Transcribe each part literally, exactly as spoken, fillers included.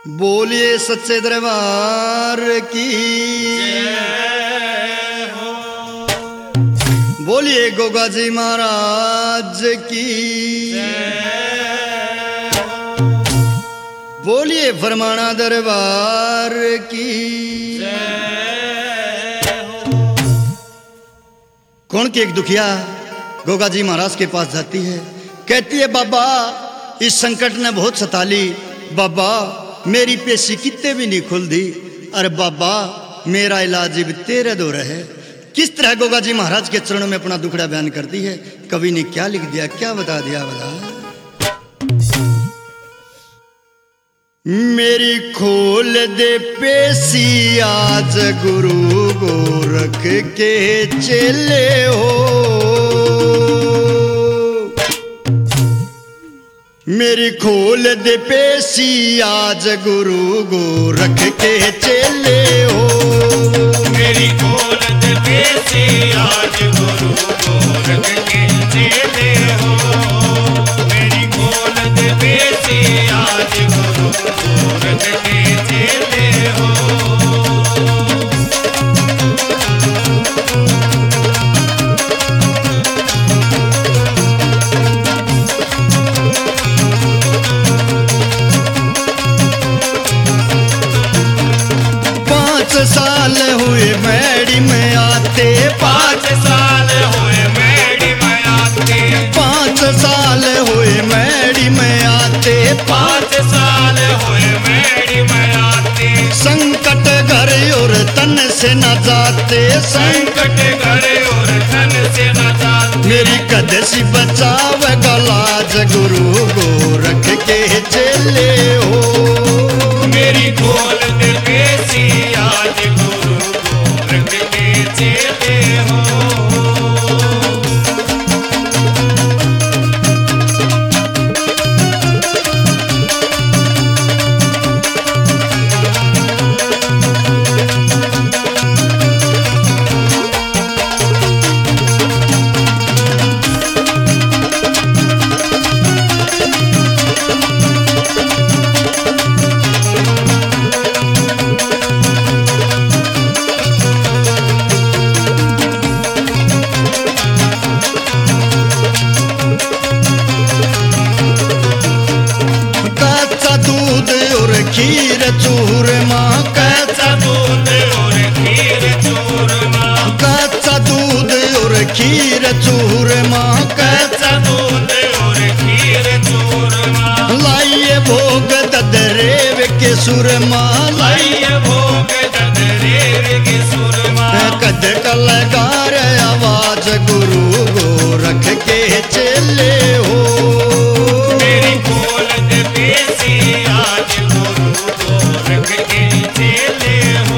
बोलिए सच्चे दरबार की, बोलिए गोगा जी महाराज की, बोलिए फरमाना दरबार की। कौन की एक दुखिया गोगा जी महाराज के पास जाती है, कहती है बाबा इस संकट ने बहुत सता ली, बाबा मेरी पेशी कितने भी नहीं खुल दी, अरे बाबा मेरा इलाज भी तेरे दो है। किस तरह गोगा जी महाराज के चरणों में अपना दुखड़ा बयान करती है। कवि ने क्या लिख दिया, क्या बता दिया बता। मेरी खोल दे पेशी आज गुरु गोरख के चेले हो, मेरी खोल दे पेशी आज गुरु गोरख के चेले हो, मेरी खोल दे पेशी आज गुरु गोरख के चेले हो, मेरी खोल दे पेशी आज गुरु गोरख के चेले हो। साल हुए मैडी में आते, पाँच साल हुए मैडी में आते, पाँच साल हुए मैडी में आते, पाँच साल हुए मैडी में आते। संकट घर और तन से न जाते, संकट घर और तन से न जाते। मेरी कदसी बचाव गलाज गुरु गोरख के चेले हो, मेरी खोल दे पेशी आज गुरु गोरख के चेले हो। खीर चूरमा, कच्चा दूध और खीर चूरमा, कच्चा दूध और खीर चूरमा, कच्चा दूध और खीर चूरमा। लाइए भोग ददरेव के सुरमा, लाइए भोग ददरेव के सुरमा। कद कलगार आवाज गुरु गोरख के चेले हो, मेरी खोल दे पेशी आज गुरु गोरख के चेले हो।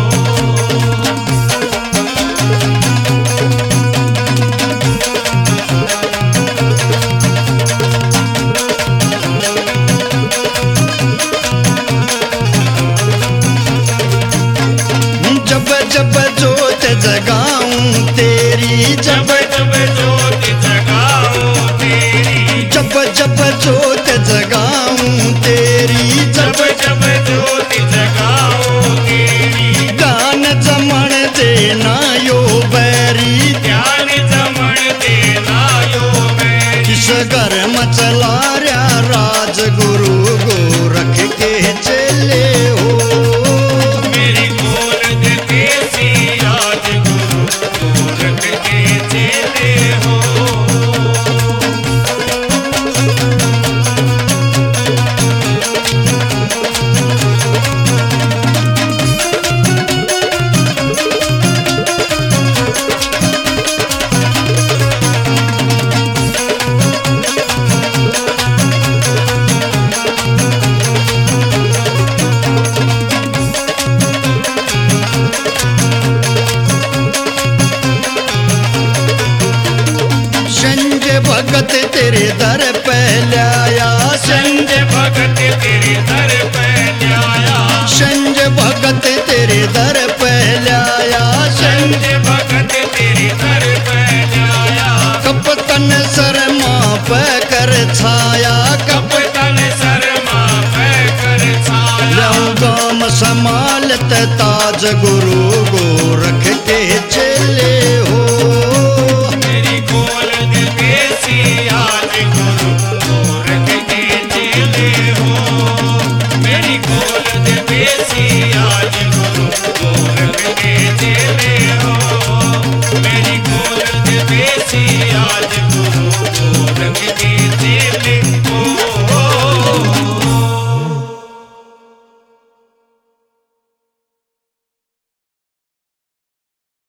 जब जब जोत जगाऊं तेरी, जब जब जोत जगाऊं तेरी, जब जब जोत जगाऊं तेरी, जब जब जोत जगाऊं तेरी। ज्ञान जमण देना यो बैरी, ज्ञान जमण देना यो बैरी। किस घर मचला रहा राज गुरु